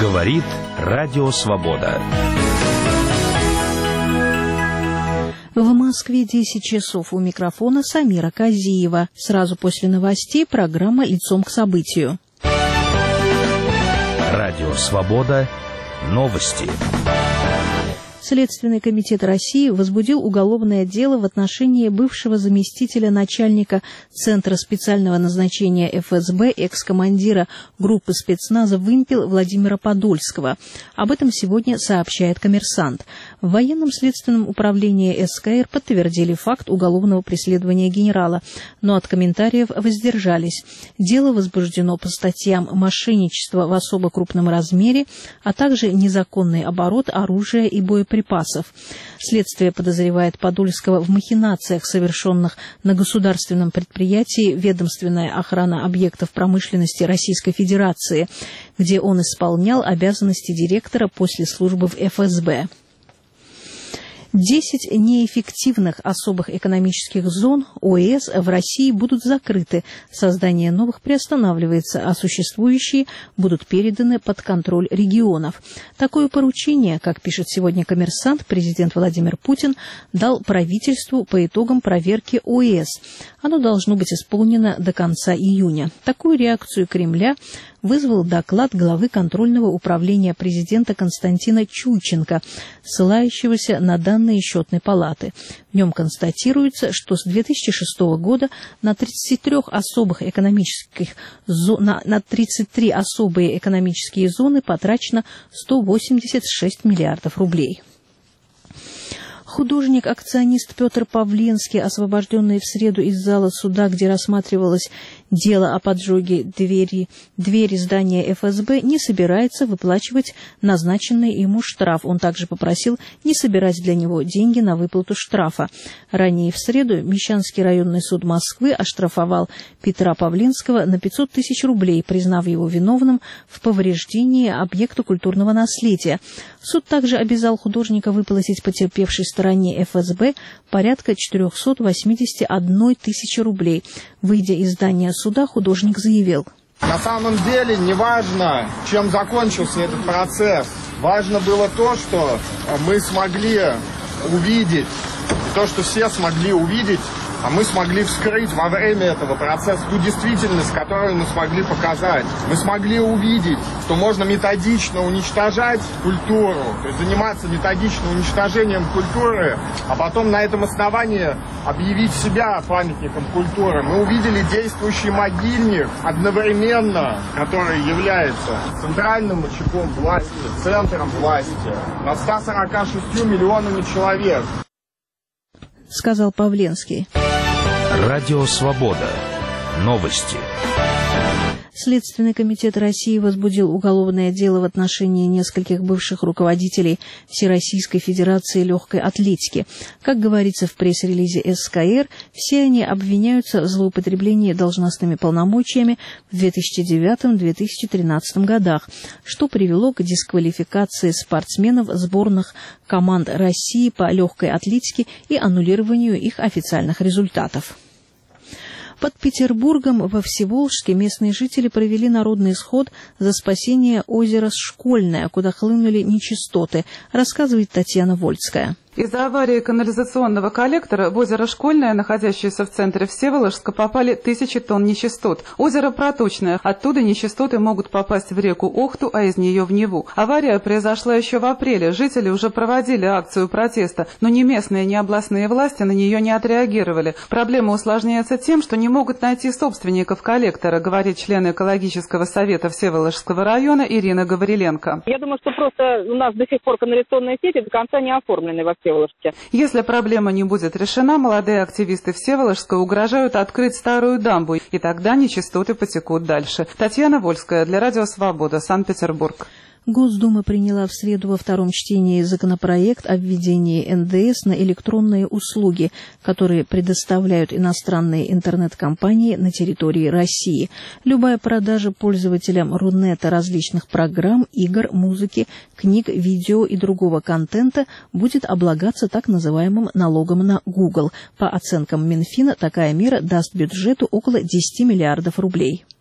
Говорит Радио Свобода. В Москве 10 часов. У микрофона Самира Казиева. Сразу после новостей программа «Лицом к событию». Радио Свобода. Новости. Следственный комитет России возбудил уголовное дело в отношении бывшего заместителя начальника Центра специального назначения ФСБ, экс-командира группы спецназа «Вымпел» Владимира Подольского. Об этом сегодня сообщает «Коммерсант». В военном следственном управлении СКР подтвердили факт уголовного преследования генерала, но от комментариев воздержались. Дело возбуждено по статьям «Мошенничество в особо крупном размере», а также «Незаконный оборот оружия и боеприпасов». Следствие подозревает Подольского в махинациях, совершенных на государственном предприятии «Ведомственная охрана объектов промышленности Российской Федерации», где он исполнял обязанности директора после службы в ФСБ. 10 неэффективных особых экономических зон ОЭС в России будут закрыты, создание новых приостанавливается, а существующие будут переданы под контроль регионов. Такое поручение, как пишет сегодня «Коммерсант», президент Владимир Путин дал правительству по итогам проверки ОЭС. Оно должно быть исполнено до конца июня. Такую реакцию Кремля вызвал доклад главы контрольного управления президента Константина Чуйченко, ссылающегося на данные счетной палаты. В нем констатируется, что с 2006 года на 33 особые экономические зоны потрачено 186 миллиардов рублей. Художник-акционист Петр Павленский, освобожденный в среду из зала суда, где рассматривалось дело о поджоге двери здания ФСБ, не собирается выплачивать назначенный ему штраф. Он также попросил не собирать для него деньги на выплату штрафа. Ранее в среду Мещанский районный суд Москвы оштрафовал Петра Павленского на 500 тысяч рублей, признав его виновным в повреждении объекта культурного наследия. Суд также обязал художника выплатить потерпевшей стороне ФСБ порядка 481 тысячи рублей. Выйдя из здания суда, художник заявил: на самом деле не важно, чем закончился этот процесс. Важно было то, что мы смогли увидеть, то, что все смогли увидеть, а мы смогли вскрыть во время этого процесса ту действительность, которую мы смогли показать. Мы смогли увидеть, что можно методично уничтожать культуру, то есть заниматься методичным уничтожением культуры, а потом на этом основании объявить себя памятником культуры. Мы увидели действующий могильник одновременно, который является центральным очагом власти, центром власти над 146 миллионами человек, сказал Павленский. Радио Свобода. Новости. Следственный комитет России возбудил уголовное дело в отношении нескольких бывших руководителей Всероссийской Федерации легкой атлетики. Как говорится в пресс-релизе СКР, все они обвиняются в злоупотреблении должностными полномочиями в 2009-2013 годах, что привело к дисквалификации спортсменов сборных команд России по легкой атлетике и аннулированию их официальных результатов. Под Петербургом во Всеволжске местные жители провели народный сход за спасение озера Школьное, куда хлынули нечистоты, рассказывает Татьяна Вольская. Из-за аварии канализационного коллектора в озеро Школьное, находящееся в центре Всеволожска, попали 1000 тонн нечистот. Озеро проточное, оттуда нечистоты могут попасть в реку Охту, а из нее в Неву. Авария произошла еще в апреле. Жители уже проводили акцию протеста, но ни местные, ни областные власти на нее не отреагировали. Проблема усложняется тем, что не могут найти собственников коллектора, говорит член экологического совета Всеволожского района Ирина Гавриленко. Я думаю, что просто у нас до сих пор канализационные сети до конца не оформлены во Всеволожске. Если проблема не будет решена, молодые активисты Всеволожска угрожают открыть старую дамбу, и тогда нечистоты потекут дальше. Татьяна Вольская для Радио Свобода, Санкт-Петербург. Госдума приняла в среду во втором чтении законопроект о введении НДС на электронные услуги, которые предоставляют иностранные интернет-компании на территории России. Любая продажа пользователям Рунета различных программ, игр, музыки, книг, видео и другого контента будет облагаться так называемым налогом на Google. По оценкам Минфина, такая мера даст бюджету около 10 миллиардов рублей.